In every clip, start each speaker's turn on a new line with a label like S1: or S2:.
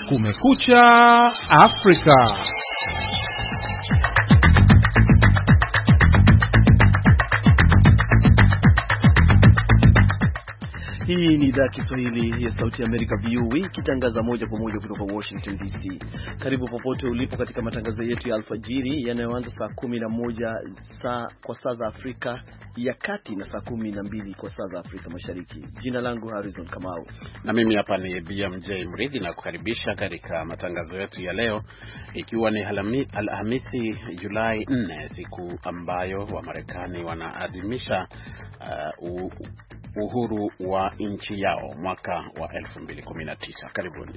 S1: Kumekucha Afrika.
S2: Hii ni idhaa Kiswahili ya Sauti ya Amerika VOA ikitangaza moja kwa moja kutoka Washington DC. Karibu popote ulipo katika matangazo yetu ya alfajiri yanayoanza saa 11 kwa saa za Afrika ya Kati na saa 12 kwa saa za Afrika Mashariki. Jina langu Harrison Kamau.
S3: Na mimi hapa ni BMJ Mridhi na kukaribisha katika matangazo yetu ya leo, ikiwa ni Alhamisi Julai 4, siku ambayo Wamarekani wanaadhimisha uhuru wa nchi yao mwaka wa 2019. Karibuni.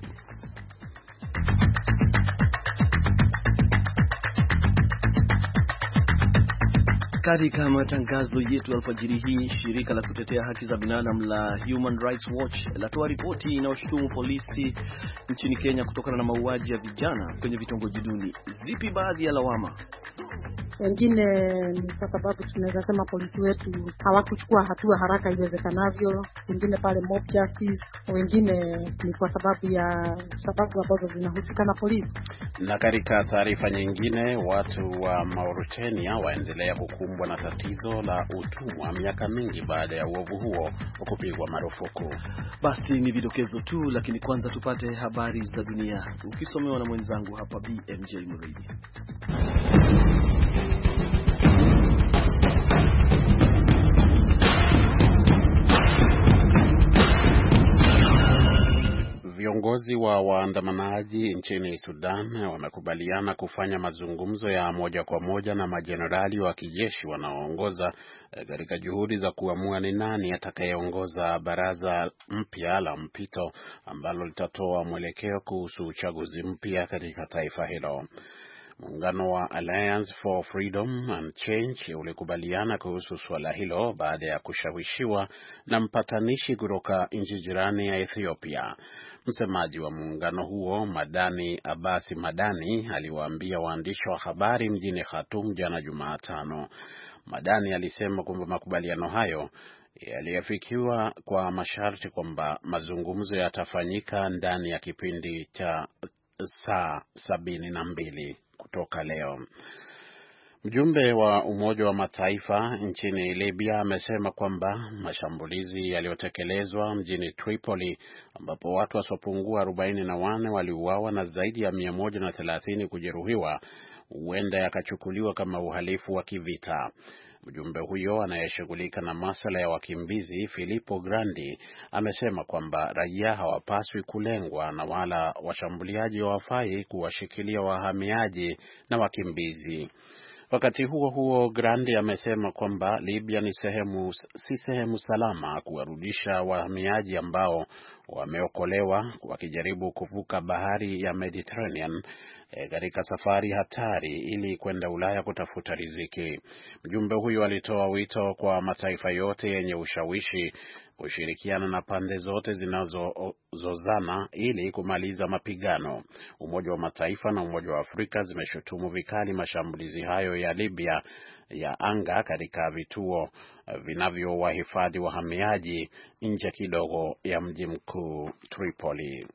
S2: Katika matangazo yetu alfajiri hii, shirika la kutetea haki za binadamu la Human Rights Watch latoa ripoti inayoshutumu polisi nchini Kenya kutokana na mauaji ya vijana kwenye vitongoji duni. Zipi baadhi ya lawama?
S4: Wengine ni kwa sababu tunaweza sema polisi wetu hawakuchukua hatua haraka iwezekanavyo, wengine pale mob justice, wengine ni kwa sababu ambazo zinahusika na polisi.
S3: Na katika taarifa nyingine, watu wa Mauritania waendelea kukumbwa na tatizo la utumwa miaka mingi baada ya uovu huo kupigwa marufuku.
S2: Basi ni vidokezo tu, lakini kwanza tupate habari za dunia ukisomewa na mwenzangu hapa BMJ Mridhi.
S3: Viongozi wa waandamanaji nchini Sudan wamekubaliana kufanya mazungumzo ya moja kwa moja na majenerali wa kijeshi wanaoongoza katika juhudi za kuamua ni nani atakayeongoza baraza mpya la mpito ambalo litatoa mwelekeo kuhusu uchaguzi mpya katika taifa hilo. Muungano wa Alliance for Freedom and Change ulikubaliana kuhusu suala hilo baada ya kushawishiwa na mpatanishi kutoka nchi jirani ya Ethiopia. Msemaji wa muungano huo, Madani Abasi Madani, aliwaambia waandishi wa habari mjini Khartoum jana Jumatano. Madani alisema kwamba makubaliano hayo yaliafikiwa kwa masharti kwamba mazungumzo yatafanyika ndani ya kipindi cha saa 72 kutoka leo. Mjumbe wa Umoja wa Mataifa nchini Libya amesema kwamba mashambulizi yaliyotekelezwa mjini Tripoli, ambapo watu wasiopungua 44 waliuawa na zaidi ya 130 kujeruhiwa, huenda yakachukuliwa kama uhalifu wa kivita. Mjumbe huyo anayeshughulika na masuala ya wakimbizi, Filippo Grandi, amesema kwamba raia hawapaswi kulengwa na wala washambuliaji hawafai kuwashikilia wahamiaji na wakimbizi. Wakati huo huo, Grandi amesema kwamba Libya si sehemu salama kuwarudisha wahamiaji ambao wameokolewa wakijaribu kuvuka bahari ya Mediterranean katika safari hatari ili kwenda Ulaya kutafuta riziki. Mjumbe huyo alitoa wito kwa mataifa yote yenye ushawishi kushirikiana na pande zote zinazozozana ili kumaliza mapigano. Umoja wa Mataifa na Umoja wa Afrika zimeshutumu vikali mashambulizi hayo ya Libya ya anga katika vituo vinavyowahifadhi wahamiaji nje kidogo ya mji mkuu Tripoli.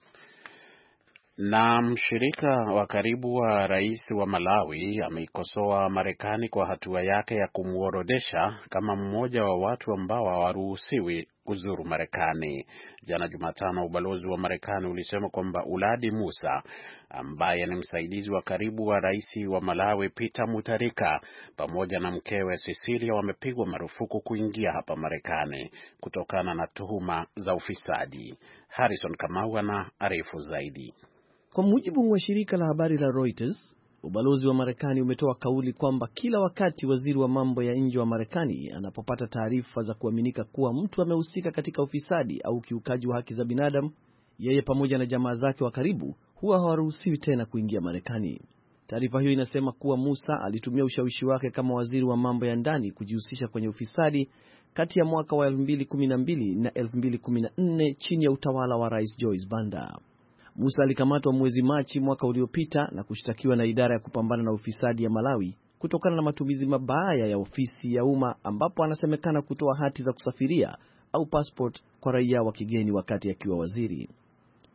S3: Na mshirika wa karibu wa rais wa Malawi ameikosoa Marekani kwa hatua yake ya kumworodesha kama mmoja wa watu ambao hawaruhusiwi kuzuru Marekani. Jana Jumatano, ubalozi wa Marekani ulisema kwamba Uladi Musa, ambaye ni msaidizi wa karibu wa rais wa Malawi Peter Mutharika, pamoja na mkewe Cecilia wamepigwa marufuku kuingia hapa Marekani kutokana na tuhuma za ufisadi. Harrison Kamau anaarifu zaidi.
S2: Kwa mujibu wa shirika la habari la Reuters, ubalozi wa Marekani umetoa kauli kwamba kila wakati waziri wa mambo ya nje wa Marekani anapopata taarifa za kuaminika kuwa mtu amehusika katika ufisadi au kiukaji wa haki za binadamu, yeye pamoja na jamaa zake wa karibu huwa hawaruhusiwi tena kuingia Marekani. Taarifa hiyo inasema kuwa Musa alitumia ushawishi wake kama waziri wa mambo ya ndani kujihusisha kwenye ufisadi kati ya mwaka wa 2012 na 2014 chini ya utawala wa Rais Joyce Banda. Musa alikamatwa mwezi Machi mwaka uliopita na kushtakiwa na idara ya kupambana na ufisadi ya Malawi kutokana na matumizi mabaya ya ofisi ya umma, ambapo anasemekana kutoa hati za kusafiria au passport kwa raia wa kigeni wakati akiwa waziri.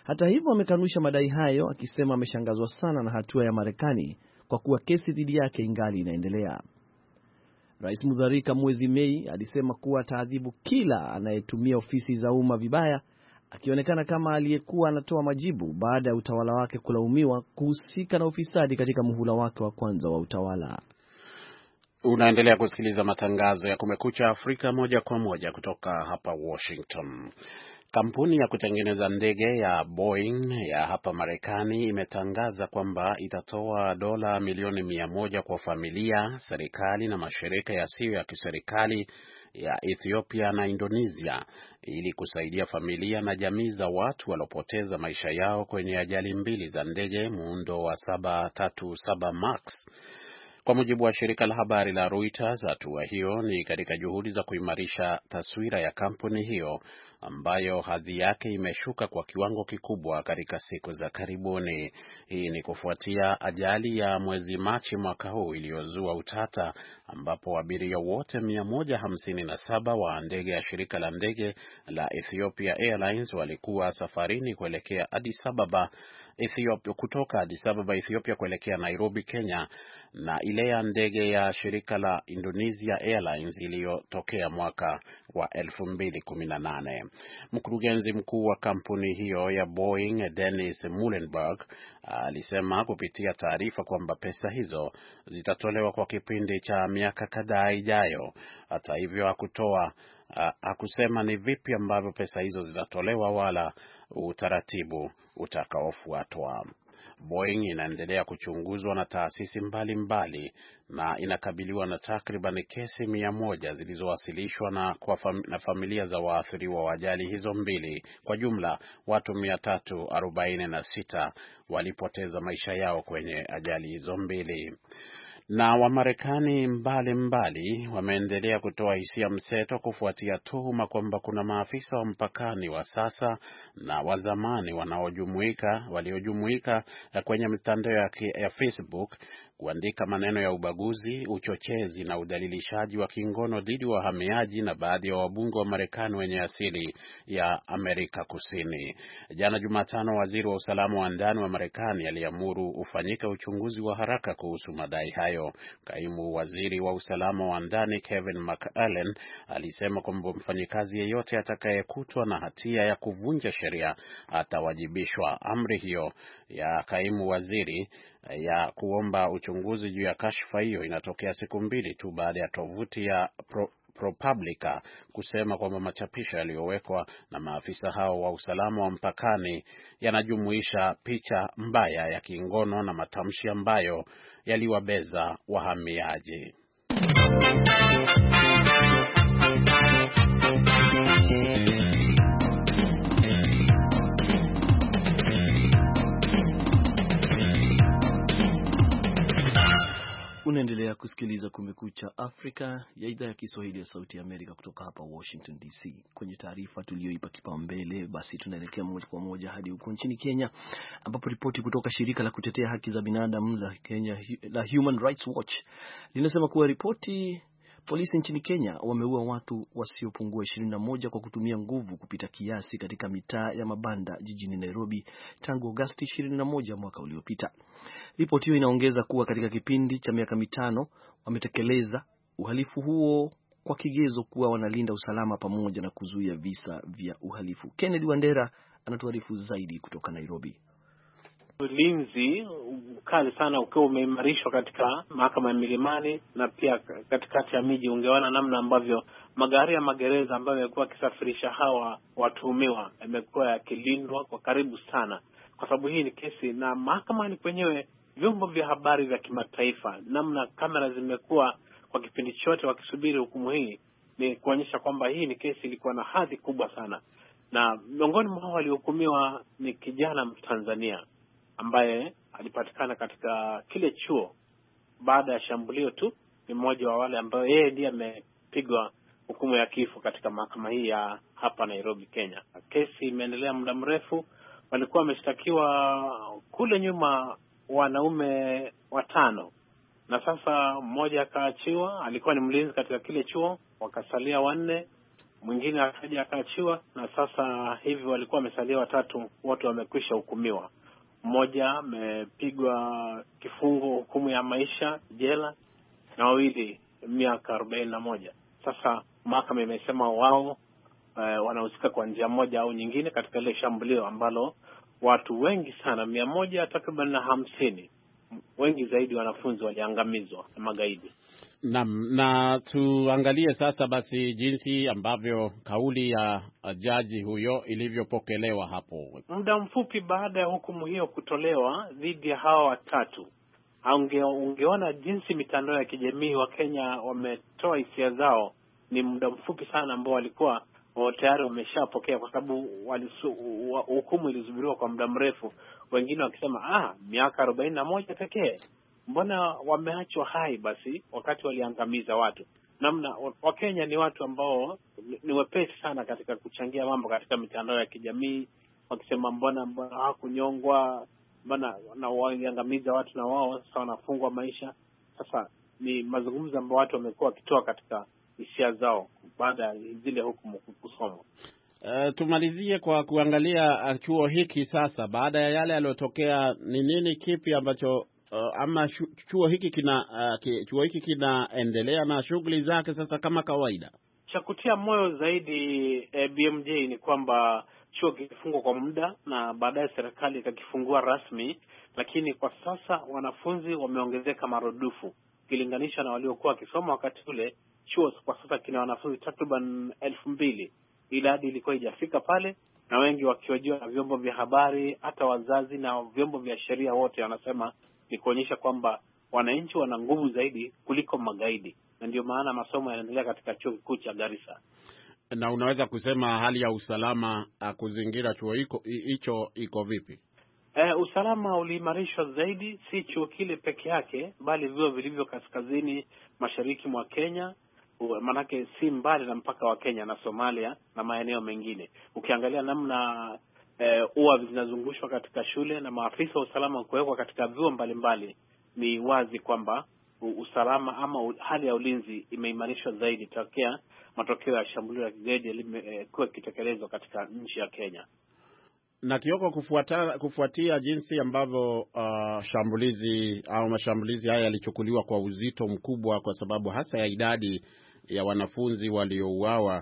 S2: Hata hivyo, amekanusha madai hayo akisema ameshangazwa sana na hatua ya Marekani kwa kuwa kesi dhidi yake ingali inaendelea. Rais Mutharika mwezi Mei alisema kuwa ataadhibu kila anayetumia ofisi za umma vibaya, akionekana kama aliyekuwa anatoa majibu baada ya utawala wake kulaumiwa kuhusika na ufisadi katika muhula wake wa kwanza wa utawala.
S3: Unaendelea kusikiliza matangazo ya Kumekucha Afrika moja kwa moja kutoka hapa Washington. Kampuni ya kutengeneza ndege ya Boeing ya hapa Marekani imetangaza kwamba itatoa dola milioni 100 kwa familia, serikali na mashirika yasiyo ya kiserikali ya Ethiopia na Indonesia ili kusaidia familia na jamii za watu waliopoteza maisha yao kwenye ajali mbili za ndege muundo wa 737 Max. Kwa mujibu wa shirika la habari la Reuters, hatua hiyo ni katika juhudi za kuimarisha taswira ya kampuni hiyo ambayo hadhi yake imeshuka kwa kiwango kikubwa katika siku za karibuni. Hii ni kufuatia ajali ya mwezi Machi mwaka huu iliyozua utata, ambapo abiria wote 157 wa ndege ya shirika la ndege la Ethiopia Airlines walikuwa safarini kuelekea Addis Ababa, Ethiopia, kutoka Addis Ababa, Ethiopia kuelekea Nairobi, Kenya, na ile ya ndege ya shirika la Indonesia Airlines iliyotokea mwaka wa 2018. Mkurugenzi mkuu wa kampuni hiyo ya Boeing, Dennis Muilenburg, alisema kupitia taarifa kwamba pesa hizo zitatolewa kwa kipindi cha miaka kadhaa ijayo. Hata hivyo hakusema ni vipi ambavyo pesa hizo zitatolewa wala utaratibu utakaofuatwa. Boeing inaendelea kuchunguzwa na taasisi mbalimbali na inakabiliwa na takriban kesi 100 zilizowasilishwa na familia za waathiriwa wa ajali hizo mbili. Kwa jumla watu 346 walipoteza maisha yao kwenye ajali hizo mbili. Na Wamarekani mbalimbali wameendelea kutoa hisia mseto kufuatia tuhuma kwamba kuna maafisa wa mpakani wa sasa na wa zamani waliojumuika kwenye mitandao ya Facebook kuandika maneno ya ubaguzi, uchochezi na udhalilishaji wa kingono dhidi ya wahamiaji na baadhi ya wabunge wa Marekani wenye asili ya Amerika Kusini. Jana Jumatano, waziri wa usalama wa ndani wa Marekani aliamuru ufanyike uchunguzi wa haraka kuhusu madai hayo. Kaimu waziri wa usalama wa ndani Kevin McAllen alisema kwamba mfanyikazi yeyote atakayekutwa na hatia ya kuvunja sheria atawajibishwa. Amri hiyo ya kaimu waziri ya kuomba uchunguzi juu ya kashfa hiyo inatokea siku mbili tu baada ya tovuti ya ProPublica kusema kwamba machapisho yaliyowekwa na maafisa hao wa usalama wa mpakani yanajumuisha picha mbaya ya kingono na matamshi ambayo yaliwabeza wahamiaji.
S2: Unaendelea kusikiliza Kumekucha Afrika ya idhaa ya Kiswahili ya Sauti ya Amerika kutoka hapa Washington DC. Kwenye taarifa tuliyoipa kipaumbele, basi tunaelekea moja kwa moja hadi huko nchini Kenya, ambapo ripoti kutoka shirika la kutetea haki za binadamu la Kenya la Human Rights Watch linasema kuwa polisi nchini Kenya wameua watu wasiopungua 21 kwa kutumia nguvu kupita kiasi katika mitaa ya mabanda jijini Nairobi tangu Agosti 21 mwaka uliopita. Ripoti hiyo inaongeza kuwa katika kipindi cha miaka 5 wametekeleza uhalifu huo kwa kigezo kuwa wanalinda usalama pamoja na kuzuia visa vya uhalifu. Kennedy Wandera anatuarifu zaidi kutoka Nairobi.
S5: Ulinzi kali sana ukiwa umeimarishwa katika mahakama ya Milimani na pia katikati ya miji. Ungeona namna ambavyo magari ya magereza ambayo yalikuwa yakisafirisha hawa watuhumiwa yamekuwa yakilindwa kwa karibu sana, kwa sababu hii ni kesi na mahakama ni kwenyewe. Vyombo vya habari vya kimataifa, namna kamera zimekuwa kwa kipindi chote wakisubiri hukumu hii, ni kuonyesha kwamba hii ni kesi ilikuwa na hadhi kubwa sana. Na miongoni mwa waliohukumiwa ni kijana Mtanzania ambaye alipatikana katika kile chuo baada ya shambulio tu. Ni mmoja wa wale ambao yeye ndiye amepigwa hukumu ya kifo katika mahakama hii ya hapa Nairobi, Kenya. Kesi imeendelea muda mrefu. Walikuwa wameshtakiwa kule nyuma wanaume 5 na sasa mmoja akaachiwa. Alikuwa ni mlinzi katika kile chuo, wakasalia 4 mwingine akaja akaachiwa, na sasa hivi walikuwa wamesalia watatu, wote wamekwisha hukumiwa. Mmoja amepigwa kifungo, hukumu ya maisha jela, na wawili miaka 41. Sasa mahakama imesema wao wanahusika kwa njia moja au nyingine katika ile shambulio ambalo watu wengi sana 150, wengi zaidi wanafunzi waliangamizwa na magaidi.
S3: Na tuangalie sasa basi jinsi ambavyo kauli ya jaji huyo ilivyopokelewa hapo.
S5: Muda mfupi baada ya hukumu hiyo kutolewa dhidi ya hawa watatu, ungeona jinsi mitandao ya kijamii wa Kenya wametoa hisia zao. Ni muda mfupi sana ambao walikuwa tayari wameshapokea, kwa sababu hukumu ilisubiriwa kwa muda mrefu. Wengine wakisema miaka 41 pekee, mbona wameachwa hai basi wakati waliangamiza watu. Namna Wakenya ni watu ambao ni wepesi sana katika kuchangia mambo katika mitandao ya kijamii, wakisema mbona hawakunyongwa, mbona na waliangamiza watu na wao sasa wanafungwa maisha. Sasa ni mazungumzo ambayo watu wamekuwa wakitoa katika hisia zao baada ya zile hukumu kusomwa.
S3: Tumalizie kwa kuangalia chuo hiki sasa, baada ya yale yaliyotokea, ni nini kipi ambacho ama chuo hiki kinaendelea na shughuli zake sasa kama kawaida?
S5: Cha kutia moyo zaidi BMJ ni kwamba chuo kilifungwa kwa muda na baadaye serikali ikakifungua rasmi, lakini kwa sasa wanafunzi wameongezeka marudufu ukilinganisha na waliokuwa wakisoma wakati ule. Chuo kwa sasa kina wanafunzi takriban 2,000. Idadi ilikuwa haijafika pale, na wengi wakihojiwa na vyombo vya habari, hata wazazi na vyombo vya sheria, wote wanasema ni kuonyesha kwamba wananchi wana nguvu zaidi kuliko magaidi, na ndio maana masomo yanaendelea katika chuo kikuu cha Garissa.
S3: Na unaweza kusema hali ya usalama kuzingira chuo hicho iko vipi?
S5: Usalama uliimarishwa zaidi, si chuo kile peke yake, bali vyuo vilivyo kaskazini mashariki mwa Kenya, manake si mbali na mpaka wa Kenya na Somalia na maeneo mengine. Ukiangalia namna ua zinazungushwa katika shule na maafisa wa usalama kuwekwa katika vyuo mbalimbali, ni wazi kwamba usalama ama hali ya ulinzi imeimarishwa zaidi tokea matokeo ya shambulio la kigaidi limekuwa kitekelezwa katika nchi ya Kenya.
S3: Na Kioko, kufuatia jinsi ambavyo mashambulizi haya yalichukuliwa kwa uzito mkubwa, kwa sababu hasa ya idadi ya wanafunzi waliouawa,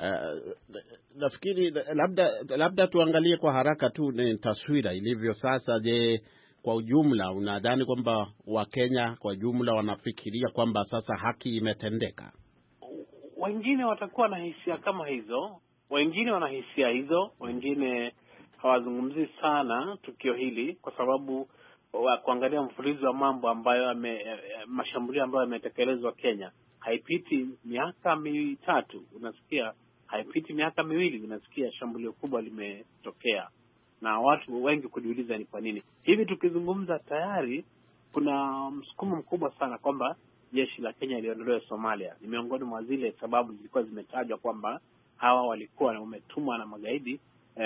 S3: nafikiri labda tuangalie kwa haraka tu ni taswira ilivyo sasa. Je, kwa ujumla unadhani kwamba Wakenya kwa jumla wanafikiria kwamba sasa haki imetendeka?
S5: Wengine watakuwa na hisia kama hizo, wengine wana hisia hizo, wengine hawazungumzi sana tukio hili kwa sababu kuangalia mfululizo wa mambo ambayo mashambulio ambayo yametekelezwa Kenya. Haipiti miaka 3 unasikia, haipiti miaka 2 unasikia shambulio kubwa limetokea, na watu wengi kujiuliza ni kwa nini. Hivi tukizungumza tayari kuna msukumo mkubwa sana kwamba jeshi la Kenya liondolewe Somalia. Ni miongoni mwa zile sababu zilikuwa zimetajwa kwamba hawa walikuwa wametumwa na magaidi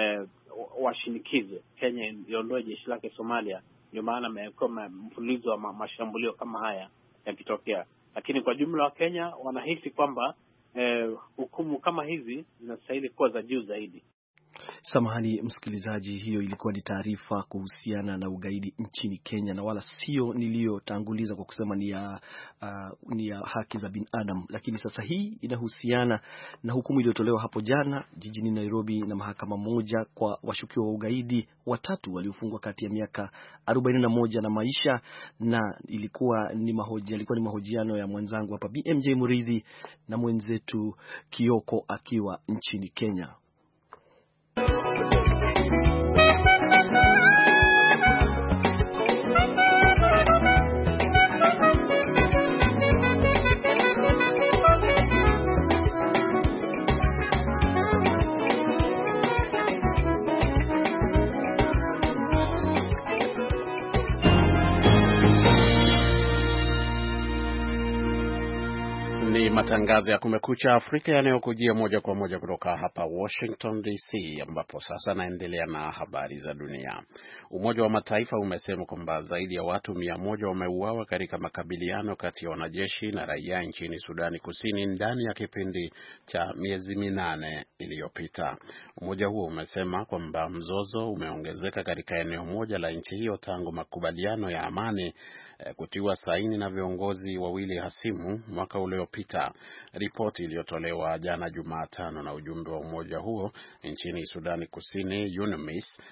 S5: washinikize Kenya iondoe jeshi lake Somalia. Ndio maana amekuwa mfululizo wa mashambulio kama haya yakitokea. Lakini kwa jumla wa Kenya wanahisi kwamba hukumu kama hizi zinastahili kuwa za juu zaidi.
S2: Samahani msikilizaji, hiyo ilikuwa ni taarifa kuhusiana na ugaidi nchini Kenya, na wala sio niliyotanguliza kwa kusema ni ya haki za binadamu. Lakini sasa hii inahusiana na hukumu iliyotolewa hapo jana jijini Nairobi na mahakama moja kwa washukiwa wa ugaidi 3 waliofungwa kati ya miaka 41 na maisha, na ilikuwa ni mahojiano ya mwenzangu hapa BMJ Muridhi na mwenzetu Kioko akiwa nchini Kenya.
S3: matangazo ya Kumekucha Afrika yanayokujia moja kwa moja kutoka hapa Washington DC, ambapo sasa naendelea na habari za dunia. Umoja wa Mataifa umesema kwamba zaidi ya watu 100 wameuawa katika makabiliano kati ya wanajeshi na raia nchini Sudani Kusini ndani ya kipindi cha miezi 8 iliyopita. Umoja huo umesema kwamba mzozo umeongezeka katika eneo moja la nchi hiyo tangu makubaliano ya amani kutiwa saini na viongozi wawili hasimu mwaka uliopita. Ripoti iliyotolewa jana Jumatano na ujumbe wa umoja huo nchini Sudani Kusini, UNMISS,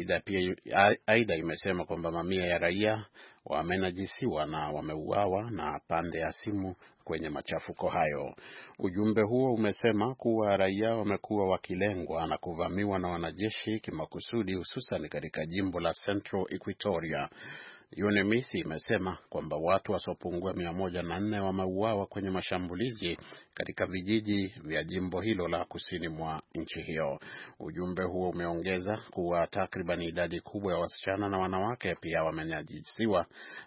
S3: aidha imesema kwamba mamia ya raia wamenajisiwa na wameuawa na pande hasimu kwenye machafuko hayo. Ujumbe huo umesema kuwa raia wamekuwa wakilengwa na kuvamiwa na wanajeshi kimakusudi, hususan katika jimbo la Central Equatoria. UNMISS imesema kwamba watu wasiopungua 104 wameuawa kwenye mashambulizi katika vijiji vya jimbo hilo la kusini mwa nchi hiyo. Ujumbe huo umeongeza kuwa takriban idadi kubwa ya wasichana na wanawake pia wamenyanyasiwa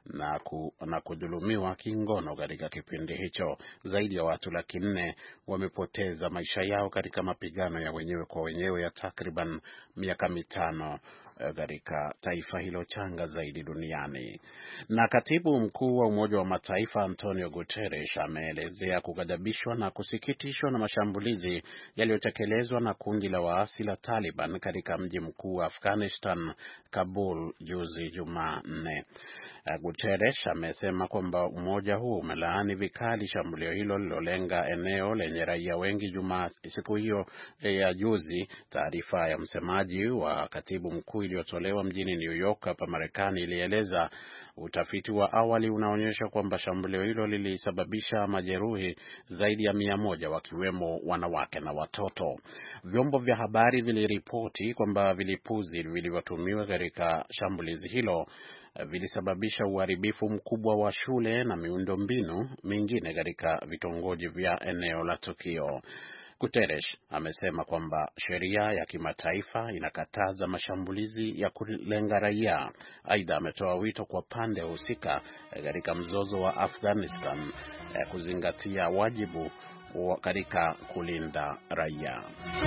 S3: na kudhulumiwa kingono katika kipindi hicho. Zaidi ya watu 400,000 wamepoteza maisha yao katika mapigano ya wenyewe kwa wenyewe ya takriban miaka 5 katika taifa hilo changa zaidi duniani. Na katibu mkuu wa Umoja wa Mataifa Antonio Guterres ameelezea kughadhabishwa na kusikitishwa na mashambulizi yaliyotekelezwa na kundi la waasi la Taliban katika mji mkuu wa Afghanistan, Kabul, juzi Jumanne. Guterres amesema kwamba umoja huo umelaani vikali shambulio hilo lilolenga eneo lenye raia wengi siku hiyo ya juzi. Taarifa ya msemaji wa katibu mkuu iliyotolewa mjini New York hapa Marekani ilieleza utafiti wa awali unaonyesha kwamba shambulio hilo lilisababisha majeruhi zaidi ya 100 wakiwemo wanawake na watoto. Vyombo vya habari viliripoti kwamba vilipuzi vilivyotumiwa katika shambulizi hilo vilisababisha uharibifu mkubwa wa shule na miundombinu mingine katika vitongoji vya eneo la tukio. Guterres amesema kwamba sheria ya kimataifa inakataza mashambulizi ya kulenga raia. Aidha, ametoa wito kwa pande husika katika mzozo wa Afghanistan kuzingatia wajibu katika kulinda raia.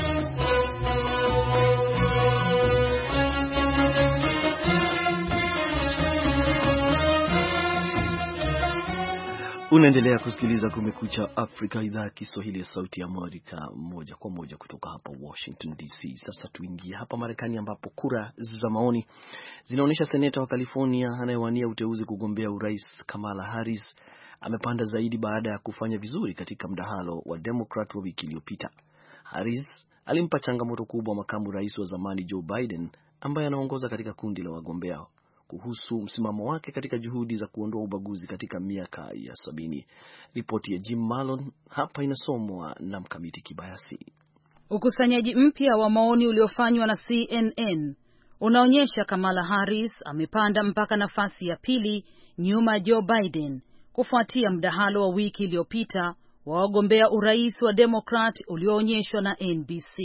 S2: Unaendelea kusikiliza Kumekucha Afrika, idhaa ya Kiswahili ya Sauti ya Amerika, moja kwa moja kutoka hapa Washington DC. Sasa tuingie hapa Marekani, ambapo kura za maoni zinaonyesha seneta wa California anayewania uteuzi kugombea urais Kamala Harris amepanda zaidi baada ya kufanya vizuri katika mdahalo wa Democrat wa wiki iliyopita. Harris alimpa changamoto kubwa makamu rais wa zamani Joe Biden, ambaye anaongoza katika kundi la wagombea, kuhusu msimamo wake katika juhudi za kuondoa ubaguzi katika miaka ya 70. Ripoti ya Jim Malone hapa inasomwa na Mkamiti Kibayasi.
S6: Ukusanyaji mpya wa maoni uliofanywa na CNN unaonyesha Kamala Harris amepanda mpaka nafasi ya pili nyuma ya Joe Biden kufuatia mdahalo wa wiki iliyopita wa wagombea urais wa Democrat ulioonyeshwa na NBC.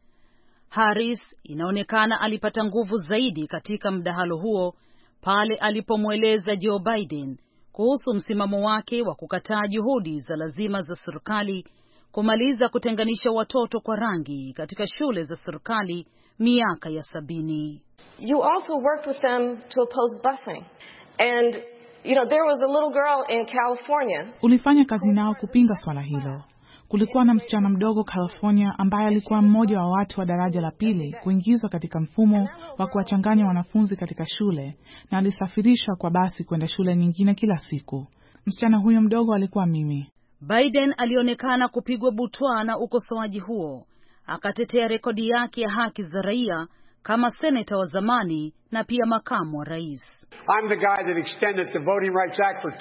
S6: Harris inaonekana alipata nguvu zaidi katika mdahalo huo pale alipomweleza Joe Biden kuhusu msimamo wake wa kukataa juhudi za lazima za serikali kumaliza kutenganisha watoto kwa rangi katika shule za serikali miaka ya 70.
S7: You also worked with them to oppose busing. And there was a little girl in California.
S8: Ulifanya kazi nao kupinga swala hilo. Kulikuwa na msichana mdogo California ambaye alikuwa mmoja wa watu wa daraja la pili kuingizwa katika mfumo wa kuwachanganya wanafunzi katika shule, na alisafirishwa kwa basi kwenda shule nyingine kila siku. Msichana huyo mdogo alikuwa mimi.
S6: Biden alionekana kupigwa butwaa na ukosoaji huo, akatetea rekodi yake ya haki za raia kama seneta wa zamani na pia makamu wa rais.
S9: I'm the guy that extended the Voting Rights Act for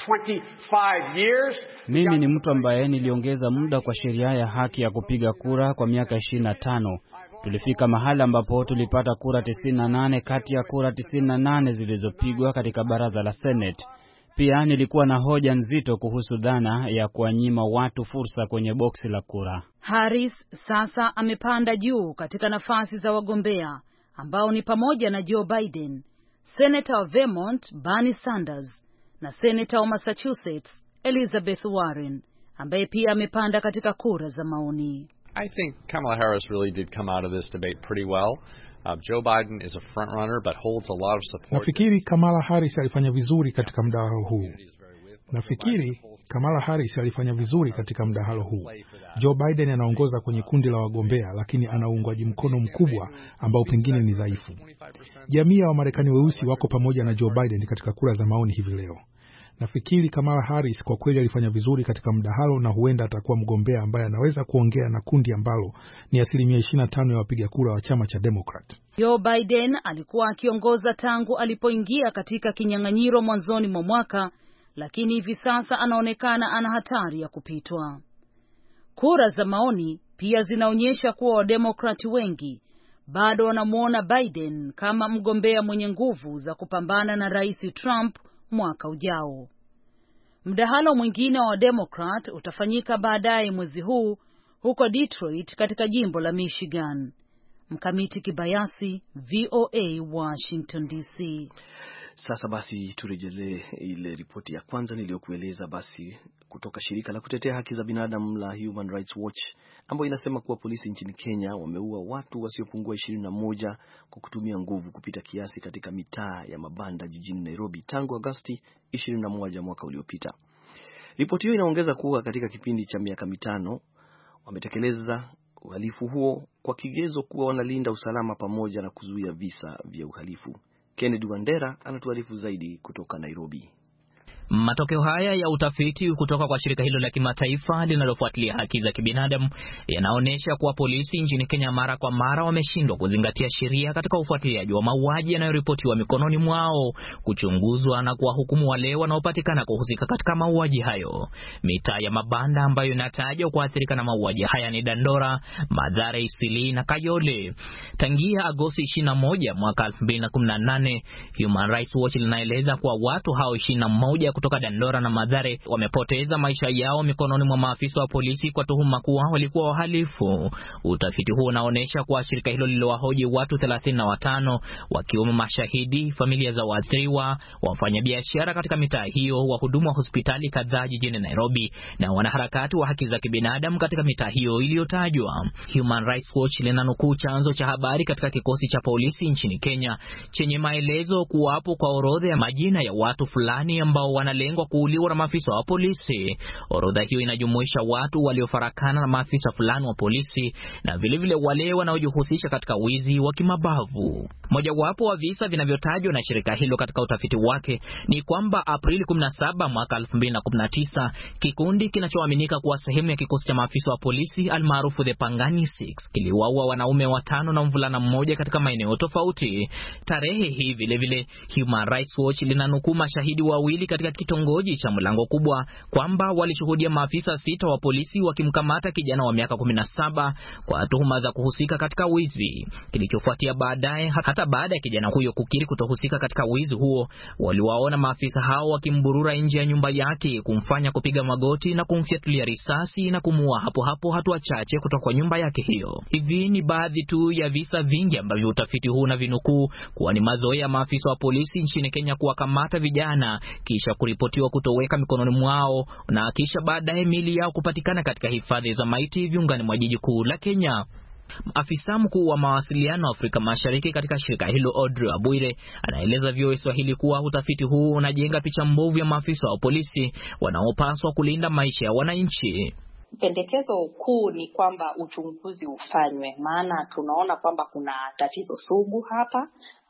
S9: 25 years.
S10: Mimi ni mtu ambaye niliongeza muda kwa sheria ya haki ya kupiga kura kwa miaka 25. Tulifika mahali ambapo tulipata kura 98 kati ya kura 98 zilizopigwa katika baraza la Senate. Pia nilikuwa na hoja nzito kuhusu dhana ya kuwanyima watu fursa kwenye boksi la kura.
S6: Harris sasa amepanda juu katika nafasi za wagombea ambao ni pamoja na Joe Biden, Senator wa Vermont Bernie Sanders na Senator wa Massachusetts Elizabeth Warren, ambaye pia amepanda katika kura za maoni.
S11: I think Kamala Harris really did come out of this debate pretty well. Joe Biden is a front runner but holds a lot of support.
S1: Nafikiri Kamala Harris alifanya vizuri katika mdahalo huu. Joe Biden anaongoza kwenye kundi la wagombea, lakini ana uungwaji mkono mkubwa ambao pengine ni dhaifu. Jamii ya Wamarekani weusi wako pamoja na Joe Biden katika kura za maoni hivi leo. Nafikiri Kamala Harris kwa kweli alifanya vizuri katika mdahalo na huenda atakuwa mgombea ambaye anaweza kuongea na kundi ambalo ni 25% ya wapiga kura wa chama cha Democrat.
S6: Joe Biden alikuwa akiongoza tangu alipoingia katika kinyang'anyiro mwanzoni mwa mwaka, lakini hivi sasa anaonekana ana hatari ya kupitwa. Kura za maoni pia zinaonyesha kuwa Wademokrati wengi bado wanamuona Biden kama mgombea mwenye nguvu za kupambana na Rais Trump mwaka ujao. Mdahalo mwingine wa Democrat utafanyika baadaye mwezi huu huko Detroit katika jimbo la Michigan. Mkamiti Kibayasi, VOA, Washington DC.
S2: Sasa basi turejelee ile ripoti ya kwanza niliyokueleza basi kutoka shirika la kutetea haki za binadamu la Human Rights Watch, ambayo inasema kuwa polisi nchini Kenya wameua watu wasiopungua 21 kwa kutumia nguvu kupita kiasi katika mitaa ya mabanda jijini Nairobi tangu Agosti 21 mwaka uliopita. Ripoti hiyo inaongeza kuwa katika kipindi cha miaka 5 wametekeleza uhalifu huo kwa kigezo kuwa wanalinda usalama pamoja na kuzuia visa vya uhalifu. Kennedy Wandera anatuarifu zaidi kutoka Nairobi.
S12: Matokeo haya ya utafiti kutoka kwa shirika hilo la kimataifa linalofuatilia haki za kibinadamu yanaonyesha kuwa polisi nchini Kenya mara kwa mara wameshindwa kuzingatia sheria katika ufuatiliaji wa mauaji yanayoripotiwa mikononi mwao, kuchunguzwa na kuwahukumu wale wanaopatikana kuhusika katika mauaji hayo. Mitaa ya mabanda ambayo inatajwa kuathirika na mauaji haya ni Dandora, Mathare, Isili na Kayole. Tangia Agosti 21 mwaka 2018, Human Rights Watch linaeleza kuwa watu hao 21 kutoka Dandora na Mathare wamepoteza maisha yao mikononi mwa maafisa wa polisi kwa tuhuma kuwa walikuwa wahalifu. Utafiti huo unaonyesha kuwa shirika hilo liliwahoji watu 35 wakiwemo mashahidi, familia za waathiriwa, wafanyabiashara katika mitaa hiyo, wahudumu wa hospitali kadhaa jijini Nairobi na wanaharakati wa haki za kibinadamu katika mitaa hiyo iliyotajwa. Human Rights Watch linanukuu chanzo cha habari katika kikosi cha polisi nchini Kenya chenye maelezo kuwapo kwa orodha ya majina ya watu fulani ambao wanalengwa kuuliwa na maafisa wa polisi. Orodha hiyo inajumuisha watu waliofarakana na maafisa fulani wa polisi na vile wale wanaojihusisha katika wizi wa kimabavu. Mojawapo wa visa vinavyotajwa na shirika hilo katika utafiti wake ni kwamba Aprili 17 mwaka 2019, kikundi kinachoaminika kuwa sehemu ya kikosi cha maafisa wa polisi almaarufu the Pangani 6 kiliwaua wanaume 5 na mvulana mmoja katika maeneo tofauti. Tarehe hii vile Human Rights Watch linanukuu mashahidi wawili katika kitongoji cha Mlango Kubwa kwamba walishuhudia maafisa 6 wa polisi wakimkamata kijana wa miaka 17 kwa tuhuma za kuhusika katika wizi. Kilichofuatia baadaye, hata baada ya kijana huyo kukiri kutohusika katika wizi huo, waliwaona maafisa hao wakimburura nje ya nyumba yake, kumfanya kupiga magoti na kumfyatulia risasi na kumuua hapo hatua chache kutoka kwa nyumba yake hiyo. Hivi ni baadhi tu ya visa vingi ambavyo utafiti huu na vinukuu kuwa ni mazoea ya maafisa wa polisi nchini Kenya kuwakamata vijana kisha kuripotiwa kutoweka mikononi mwao na kisha baadaye mili yao kupatikana katika hifadhi za maiti viungani mwa jiji kuu la Kenya. Afisa mkuu wa mawasiliano Afrika Mashariki katika shirika hilo Audrey Abwire anaeleza VOA Swahili kuwa utafiti huu unajenga picha mbovu ya maafisa wa polisi wanaopaswa kulinda maisha ya wananchi.
S13: Pendekezo kuu ni kwamba uchunguzi ufanywe, maana tunaona kwamba kuna tatizo sugu hapa.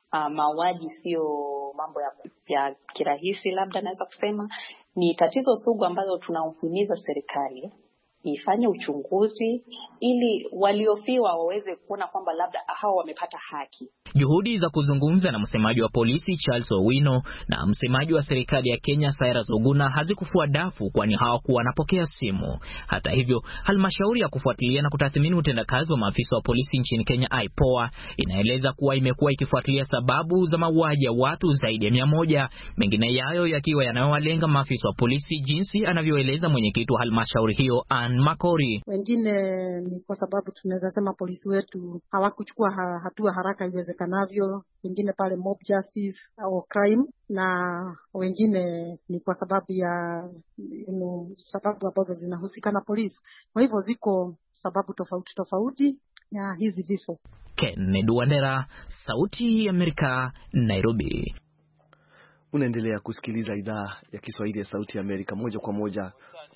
S13: Mauaji sio mambo ya kirahisi, labda naweza kusema ni tatizo sugu ambalo tunauhimiza serikali ifanye uchunguzi ili waliofiwa waweze kuona kwamba labda hao wamepata haki.
S12: Juhudi za kuzungumza na msemaji wa polisi Charles Owino na msemaji wa serikali ya Kenya Cyrus Oguna hazikufua dafu, kwani hawakuwa wanapokea simu. Hata hivyo, halmashauri ya kufuatilia na kutathmini utendakazi wa maafisa wa polisi nchini Kenya IPOA inaeleza kuwa imekuwa ikifuatilia sababu za mauaji ya watu zaidi ya 100, mengine yayo yakiwa yanayowalenga maafisa wa polisi, jinsi anavyoeleza mwenyekiti wa halmashauri hiyo Ann Ann Makori.
S4: Wengine ni kwa sababu tunaweza sema polisi wetu hawakuchukua hatua haraka iwezekanavyo, wengine pale mob justice au crime, na wengine ni kwa sababu ya sababu ambazo zinahusika na polisi. Kwa hivyo ziko sababu tofauti ya hizi vifo.
S12: Kennedy Wandera, Sauti ya Amerika, Nairobi.
S2: Unaendelea kusikiliza idhaa ya Kiswahili ya Sauti ya Amerika moja kwa moja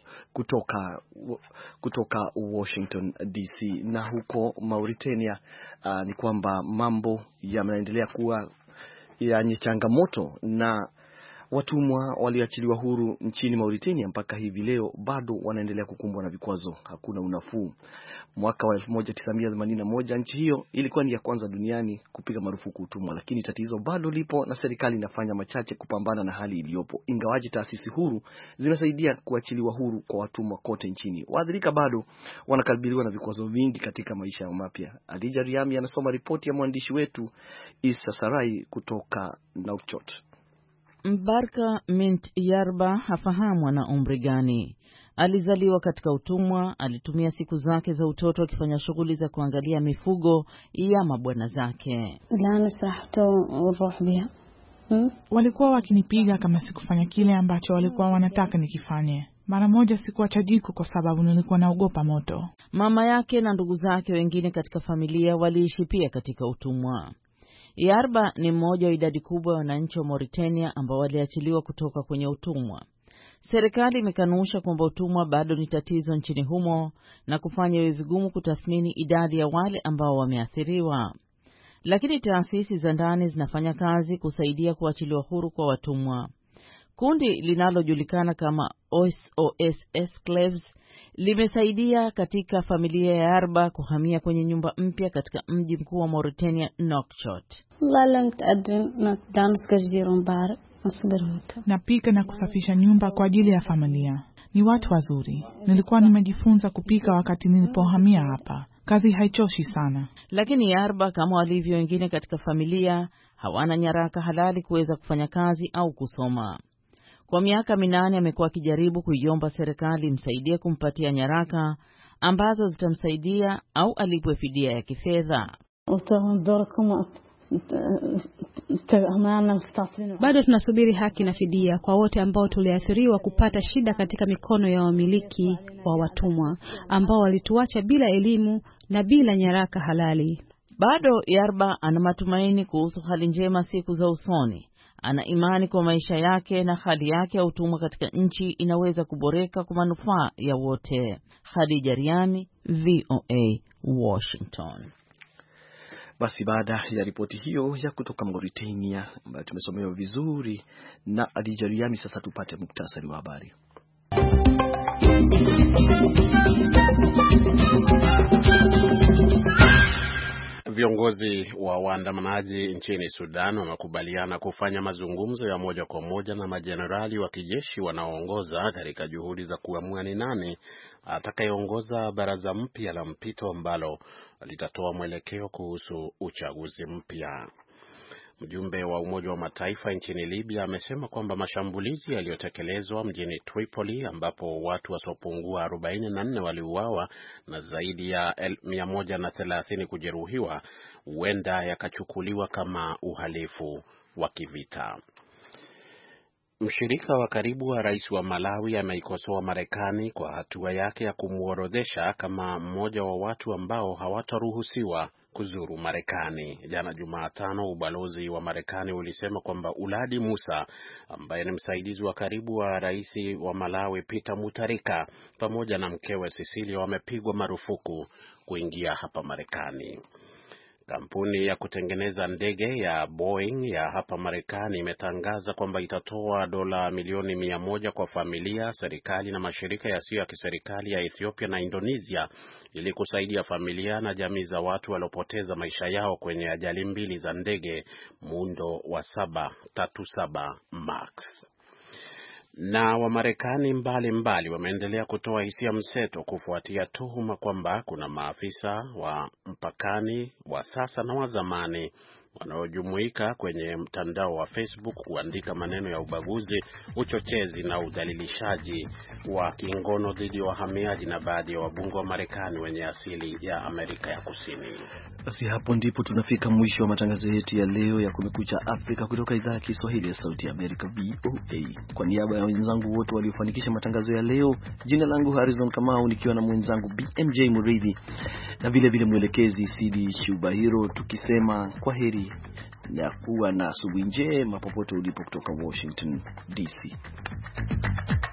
S2: kutoka Washington DC. Na huko Mauritania ni kwamba mambo yanaendelea kuwa yenye changamoto, na watumwa walioachiliwa huru nchini Mauritania mpaka hivi leo bado wanaendelea kukumbwa na vikwazo, hakuna unafuu. Mwaka wa 1981 nchi hiyo ilikuwa ni ya kwanza duniani kupiga marufuku utumwa, lakini tatizo bado lipo na serikali inafanya machache kupambana na hali iliyopo. Ingawaji taasisi huru zinasaidia kuachiliwa huru kwa watumwa kote nchini, waathirika bado wanakabiliwa na vikwazo vingi katika maisha yao mapya. Adija Riami anasoma ripoti ya mwandishi wetu Issa Sarai kutoka Nouakchott.
S14: Mbarka Mint Yarba hafahamu ana umri gani. Alizaliwa katika utumwa, alitumia siku zake za utoto akifanya shughuli za kuangalia mifugo ya mabwana zake.
S8: Walikuwa wakinipiga kama sikufanya kile ambacho walikuwa wanataka nikifanye. Mara moja sikuacha jiko kwa sababu nilikuwa naogopa moto.
S14: Mama yake na ndugu zake wengine katika familia waliishi pia katika utumwa. Yarba ni mmoja wa idadi kubwa ya wananchi wa Mauritania ambao waliachiliwa kutoka kwenye utumwa. Serikali imekanusha kwamba utumwa bado ni tatizo nchini humo na kufanya iwe vigumu kutathmini idadi ya wale ambao wameathiriwa. Lakini taasisi za ndani zinafanya kazi kusaidia kuachiliwa huru kwa watumwa. Kundi linalojulikana kama SOS Esclaves limesaidia katika familia ya Yarba kuhamia kwenye nyumba mpya katika mji mkuu wa Mauritania, Nouakchott.
S8: Napika na kusafisha nyumba kwa ajili ya familia. Ni watu wazuri. Nilikuwa nimejifunza kupika wakati nilipohamia hapa. Kazi haichoshi sana.
S14: Lakini Yarba kama walivyo wengine katika familia hawana nyaraka halali kuweza kufanya kazi au kusoma. Kwa miaka 8 amekuwa akijaribu kuiomba serikali imsaidie kumpatia nyaraka ambazo zitamsaidia au alipwe fidia ya kifedha.
S15: Bado tunasubiri haki na fidia kwa wote ambao tuliathiriwa kupata shida katika mikono ya wamiliki wa watumwa ambao walituacha bila elimu na bila nyaraka halali.
S14: Bado Yarba ana matumaini kuhusu hali njema siku za usoni. Ana imani kwa maisha yake na hali yake ya utumwa katika nchi inaweza kuboreka kwa manufaa ya wote. Khadija Riami, VOA, Washington.
S2: Basi baada ya ripoti hiyo ya kutoka Mauritania ambayo tumesomewa vizuri na Khadija Riami, sasa tupate muktasari wa habari.
S3: Viongozi wa waandamanaji nchini Sudan wamekubaliana kufanya mazungumzo ya moja kwa moja na majenerali wa kijeshi wanaoongoza katika juhudi za kuamua ni nani atakayeongoza baraza mpya la mpito ambalo litatoa mwelekeo kuhusu uchaguzi mpya. Mjumbe wa Umoja wa Mataifa nchini Libya amesema kwamba mashambulizi yaliyotekelezwa mjini Tripoli ambapo watu wasiopungua 44 waliuawa na zaidi ya 130 kujeruhiwa huenda yakachukuliwa kama uhalifu wa kivita. Mshirika wa karibu wa rais wa Malawi ameikosoa Marekani kwa hatua yake ya kumuorodhesha kama mmoja wa watu ambao hawataruhusiwa kuzuru Marekani. Jana Jumatano, ubalozi wa Marekani ulisema kwamba Uladi Musa ambaye ni msaidizi wa karibu wa rais wa Malawi Peter Mutharika pamoja na mkewe Cecilia wamepigwa marufuku kuingia hapa Marekani. Kampuni ya kutengeneza ndege ya Boeing ya hapa Marekani imetangaza kwamba itatoa dola milioni 100 kwa familia, serikali na mashirika yasiyo ya kiserikali ya Ethiopia na Indonesia ili kusaidia familia na jamii za watu waliopoteza maisha yao kwenye ajali mbili za ndege muundo wa 737 Max. Na Wamarekani mbalimbali wameendelea kutoa hisia mseto kufuatia tuhuma kwamba kuna maafisa wa mpakani wa sasa na wa zamani wanaojumuika kwenye mtandao wa Facebook kuandika maneno ya ubaguzi, uchochezi na udhalilishaji wa kingono dhidi ya wahamiaji na baadhi ya wabunge wa Marekani wenye asili ya Amerika ya Kusini.
S2: Basi hapo ndipo tunafika mwisho wa matangazo yetu ya leo ya Kumekucha Afrika kutoka idhaa ya Kiswahili ya Sauti ya Amerika VOA. Kwa niaba ya wenzangu wote waliofanikisha matangazo ya leo, jina langu Harrison Kamau nikiwa na mwenzangu BMJ Muridhi na vile vile mwelekezi Sidi Shubahiro, tukisema kwaheri na kuwa na asubuhi njema popote ulipo kutoka Washington DC.